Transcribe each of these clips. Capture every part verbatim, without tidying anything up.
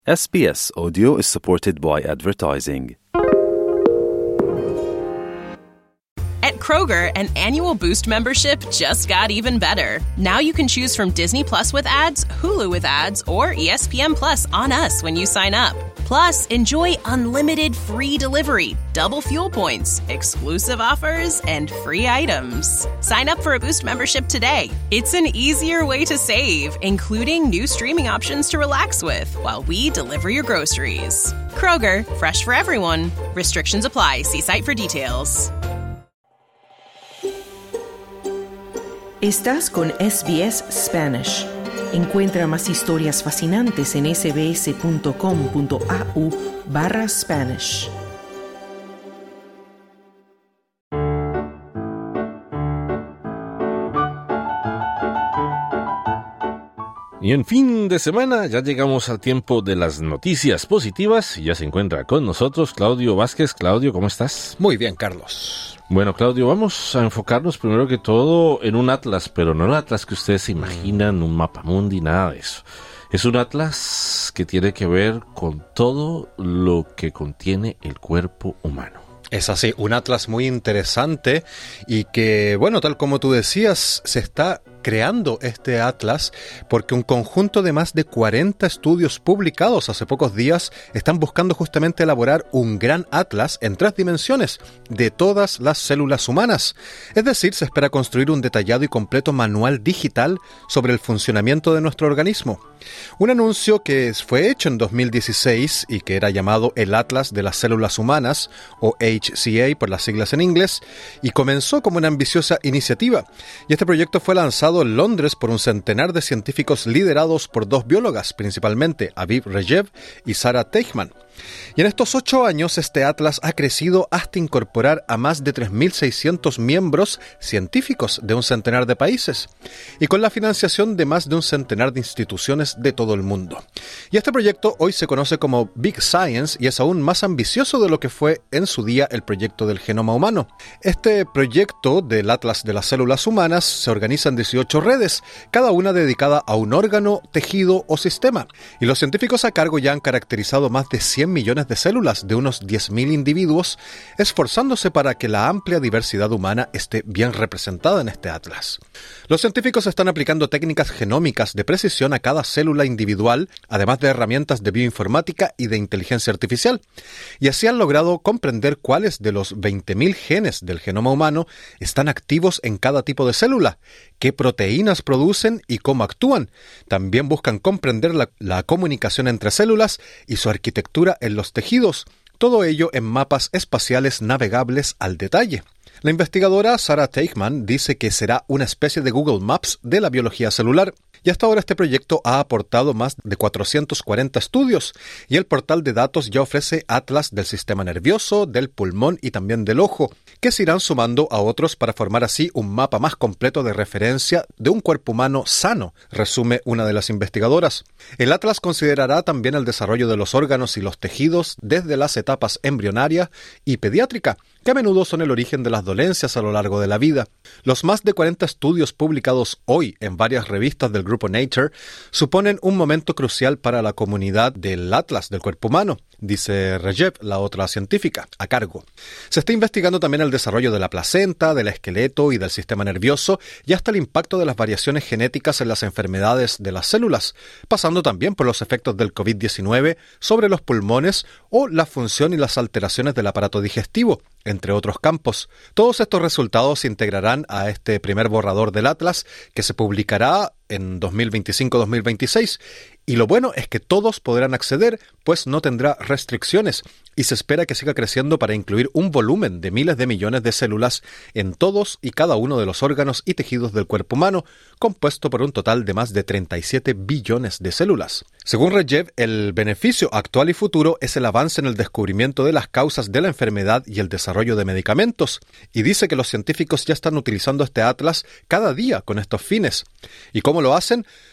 S B S Audio is supported by advertising. At Kroger, an annual Boost membership just got even better. Now you can choose from Disney Plus with ads, Hulu with ads, or E S P N Plus on us when you sign up. Plus, enjoy unlimited free delivery, double fuel points, exclusive offers, and free items. Sign up for a Boost membership today. It's an easier way to save, including new streaming options to relax with while we deliver your groceries. Kroger, fresh for everyone. Restrictions apply. See site for details. Estás con S B S Spanish. Encuentra más historias fascinantes en sbs.com.au barra Spanish. Y en fin de semana ya llegamos al tiempo de las noticias positivas y ya se encuentra con nosotros Claudio Vázquez. Claudio, ¿cómo estás? Muy bien, Carlos. Bueno, Claudio, vamos a enfocarnos primero que todo en un atlas, pero no el atlas que ustedes se imaginan, un mapamundi, nada de eso. Es un atlas que tiene que ver con todo lo que contiene el cuerpo humano. Es así, un atlas muy interesante y que, bueno, tal como tú decías, se está creando este atlas porque un conjunto de más de cuarenta estudios publicados hace pocos días están buscando justamente elaborar un gran atlas en tres dimensiones de todas las células humanas. Es decir, se espera construir un detallado y completo manual digital sobre el funcionamiento de nuestro organismo. Un anuncio que fue hecho en dos mil dieciséis y que era llamado el Atlas de las Células Humanas, o H C A por las siglas en inglés, y comenzó como una ambiciosa iniciativa. Y este proyecto fue lanzado en Londres por un centenar de científicos liderados por dos biólogas, principalmente Aviv Regev y Sarah Teichmann. Y en estos ocho años este atlas ha crecido hasta incorporar a más de tres mil seiscientos miembros científicos de un centenar de países y con la financiación de más de un centenar de instituciones de todo el mundo. Y este proyecto hoy se conoce como Big Science y es aún más ambicioso de lo que fue en su día el proyecto del genoma humano. Este proyecto del Atlas de las Células Humanas se organiza en dieciocho redes, cada una dedicada a un órgano, tejido o sistema. Y los científicos a cargo ya han caracterizado más de cien millones de células de unos diez mil individuos, esforzándose para que la amplia diversidad humana esté bien representada en este atlas. Los científicos están aplicando técnicas genómicas de precisión a cada célula individual, además de herramientas de bioinformática y de inteligencia artificial, y así han logrado comprender cuáles de los veinte mil genes del genoma humano están activos en cada tipo de célula, qué proteínas producen y cómo actúan. También buscan comprender la, la comunicación entre células y su arquitectura en los tejidos, todo ello en mapas espaciales navegables al detalle. La investigadora Sarah Teichmann dice que será una especie de Google Maps de la biología celular, y hasta ahora este proyecto ha aportado más de cuatrocientos cuarenta estudios, y el portal de datos ya ofrece atlas del sistema nervioso, del pulmón y también del ojo, que se irán sumando a otros para formar así un mapa más completo de referencia de un cuerpo humano sano, resume una de las investigadoras. El atlas considerará también el desarrollo de los órganos y los tejidos desde las etapas embrionaria y pediátrica, que a menudo son el origen de las dolencias a lo largo de la vida. Los más de cuarenta estudios publicados hoy en varias revistas del grupo Nature suponen un momento crucial para la comunidad del Atlas del cuerpo humano, dice Regev, la otra científica, a cargo. Se está investigando también el desarrollo de la placenta, del esqueleto y del sistema nervioso, y hasta el impacto de las variaciones genéticas en las enfermedades de las células, pasando también por los efectos del covid diecinueve sobre los pulmones o la función y las alteraciones del aparato digestivo, entre otros campos. Todos estos resultados se integrarán a este primer borrador del Atlas, que se publicará en dos mil veinticinco dos mil veintiséis, y lo bueno es que todos podrán acceder, pues no tendrá restricciones, y se espera que siga creciendo para incluir un volumen de miles de millones de células en todos y cada uno de los órganos y tejidos del cuerpo humano, compuesto por un total de más de treinta y siete billones de células. Según Regev, el beneficio actual y futuro es el avance en el descubrimiento de las causas de la enfermedad y el desarrollo de medicamentos, y dice que los científicos ya están utilizando este atlas cada día con estos fines. ¿Y cómo lo hacen?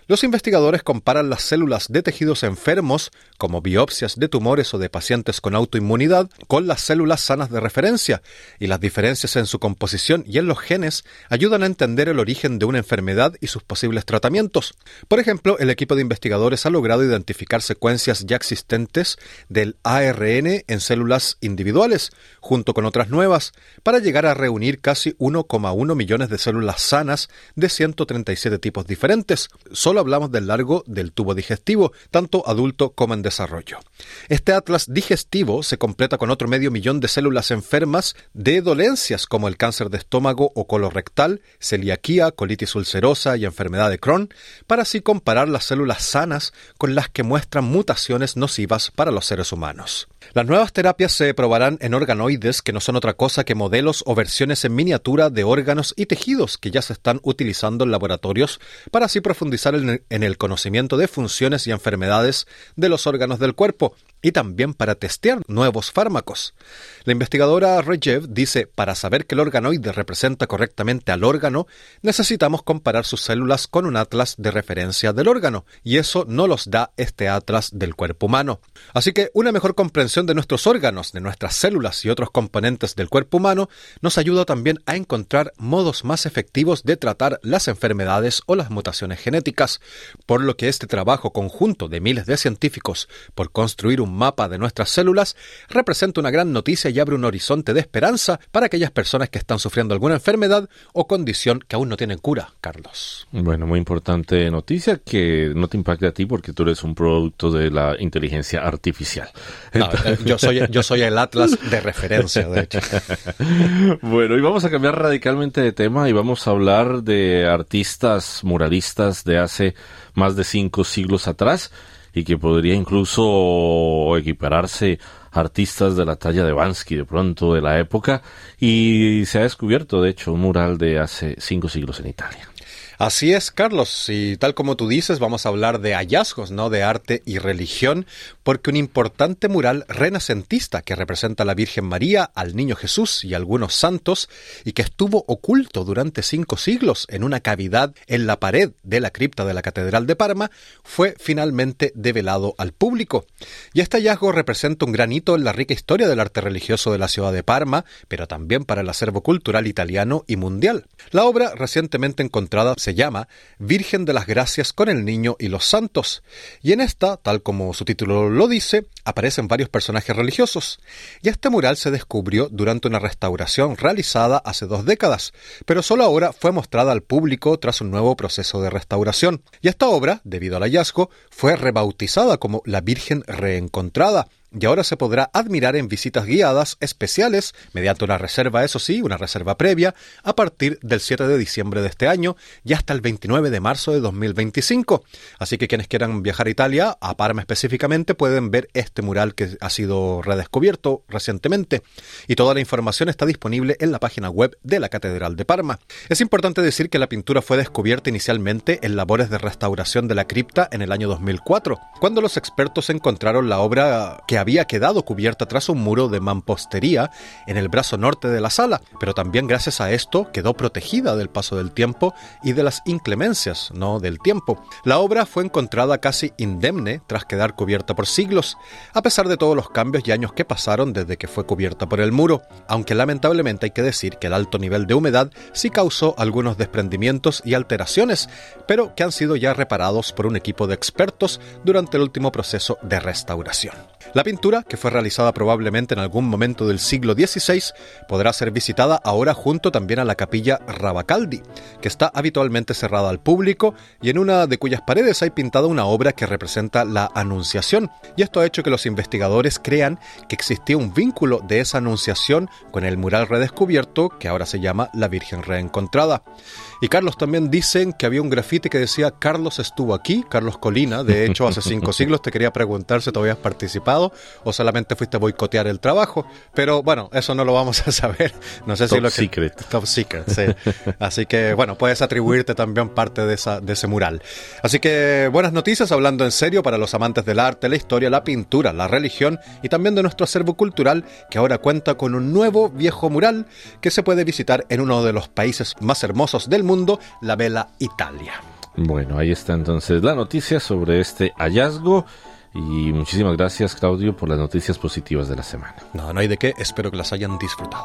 Los investigadores comparan las células de tejidos enfermos, como biopsias de tumores o de pacientes con autoinmunidad, con las células sanas de referencia, y las diferencias en su composición y en los genes ayudan a entender el origen de una enfermedad y sus posibles tratamientos. Por ejemplo, el equipo de investigadores ha logrado identificar secuencias ya existentes del A R N en células individuales, junto con otras nuevas, para llegar a reunir casi uno coma uno millones de células sanas de ciento treinta y siete tipos diferentes. Solo hablamos del largo del tubo digestivo, tanto adulto como en desarrollo. Este atlas digestivo se completa con otro medio millón de células enfermas de dolencias como el cáncer de estómago o colorectal, celiaquía, colitis ulcerosa y enfermedad de Crohn, para así comparar las células sanas con las que muestran mutaciones nocivas para los seres humanos. Las nuevas terapias se probarán en organoides, que no son otra cosa que modelos o versiones en miniatura de órganos y tejidos que ya se están utilizando en laboratorios para así profundizar en el conocimiento de funciones y enfermedades de los órganos del cuerpo, y también para testear nuevos fármacos. La investigadora Regev dice, para saber que el organoide representa correctamente al órgano, necesitamos comparar sus células con un atlas de referencia del órgano, y eso no los da este atlas del cuerpo humano. Así que una mejor comprensión de nuestros órganos, de nuestras células y otros componentes del cuerpo humano nos ayuda también a encontrar modos más efectivos de tratar las enfermedades o las mutaciones genéticas, por lo que este trabajo conjunto de miles de científicos por construir un mapa de nuestras células representa una gran noticia y abre un horizonte de esperanza para aquellas personas que están sufriendo alguna enfermedad o condición que aún no tienen cura, Carlos. Bueno, muy importante noticia que no te impacte a ti porque tú eres un producto de la inteligencia artificial. No, yo soy, yo soy el atlas de referencia, de hecho. Bueno, y vamos a cambiar radicalmente de tema y vamos a hablar de artistas muralistas de hace más de cinco siglos atrás, y que podría incluso equipararse a artistas de la talla de Banksy de pronto de la época, y se ha descubierto de hecho un mural de hace cinco siglos en Italia. Así es, Carlos, y tal como tú dices, vamos a hablar de hallazgos, ¿no?, de arte y religión, porque un importante mural renacentista que representa a la Virgen María, al Niño Jesús y algunos santos, y que estuvo oculto durante cinco siglos en una cavidad en la pared de la cripta de la Catedral de Parma, fue finalmente develado al público. Y este hallazgo representa un gran hito en la rica historia del arte religioso de la ciudad de Parma, pero también para el acervo cultural italiano y mundial. La obra recientemente encontrada se llama Virgen de las Gracias con el Niño y los Santos, y en esta, tal como su título lo dice, aparecen varios personajes religiosos. Y este mural se descubrió durante una restauración realizada hace dos décadas, pero solo ahora fue mostrada al público tras un nuevo proceso de restauración. Y esta obra, debido al hallazgo, fue rebautizada como la Virgen Reencontrada, y ahora se podrá admirar en visitas guiadas especiales, mediante una reserva, eso sí, una reserva previa, a partir del siete de diciembre de este año y hasta el veintinueve de marzo de dos mil veinticinco. Así que quienes quieran viajar a Italia, a Parma específicamente, pueden ver este mural que ha sido redescubierto recientemente. Y toda la información está disponible en la página web de la Catedral de Parma. Es importante decir que la pintura fue descubierta inicialmente en labores de restauración de la cripta en el año dos mil cuatro, cuando los expertos encontraron la obra que había quedado cubierta tras un muro de mampostería en el brazo norte de la sala, pero también gracias a esto quedó protegida del paso del tiempo y de las inclemencias, no del tiempo. La obra fue encontrada casi indemne tras quedar cubierta por siglos, a pesar de todos los cambios y años que pasaron desde que fue cubierta por el muro, aunque lamentablemente hay que decir que el alto nivel de humedad sí causó algunos desprendimientos y alteraciones, pero que han sido ya reparados por un equipo de expertos durante el último proceso de restauración. La pintura, que fue realizada probablemente en algún momento del siglo dieciséis, podrá ser visitada ahora junto también a la capilla Rabacaldi, que está habitualmente cerrada al público y en una de cuyas paredes hay pintada una obra que representa la Anunciación, y esto ha hecho que los investigadores crean que existía un vínculo de esa Anunciación con el mural redescubierto que ahora se llama La Virgen Reencontrada. Y Carlos, también dicen que había un grafiti que decía Carlos estuvo aquí, Carlos Colina, de hecho hace cinco siglos. Te quería preguntar si todavía has participado o solamente fuiste a boicotear el trabajo, pero bueno, eso no lo vamos a saber. No sé Top si lo que... secret. Top secret, sí. Así que bueno, puedes atribuirte también parte de, esa, de ese mural. Así que buenas noticias, hablando en serio, para los amantes del arte, la historia, la pintura, la religión y también de nuestro acervo cultural, que ahora cuenta con un nuevo viejo mural que se puede visitar en uno de los países más hermosos del mundo, la bella Italia. Bueno, ahí está entonces la noticia sobre este hallazgo. Y muchísimas gracias, Claudio, por las noticias positivas de la semana. No, no hay de qué. Espero que las hayan disfrutado.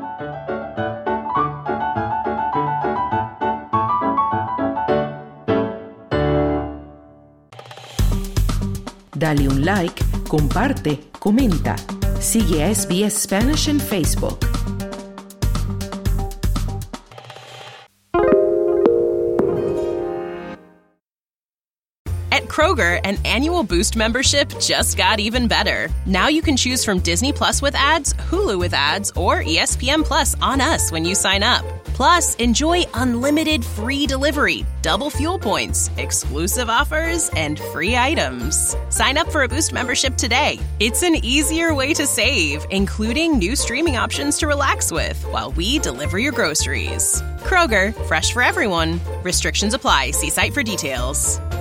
Dale un like, comparte, comenta. Sigue a S B S Spanish en Facebook. At Kroger, an annual Boost membership just got even better. Now you can choose from Disney Plus with ads, Hulu with ads, or E S P N Plus on us when you sign up. Plus, enjoy unlimited free delivery, double fuel points, exclusive offers, and free items. Sign up for a Boost membership today. It's an easier way to save, including new streaming options to relax with while we deliver your groceries. Kroger, fresh for everyone. Restrictions apply. See site for details.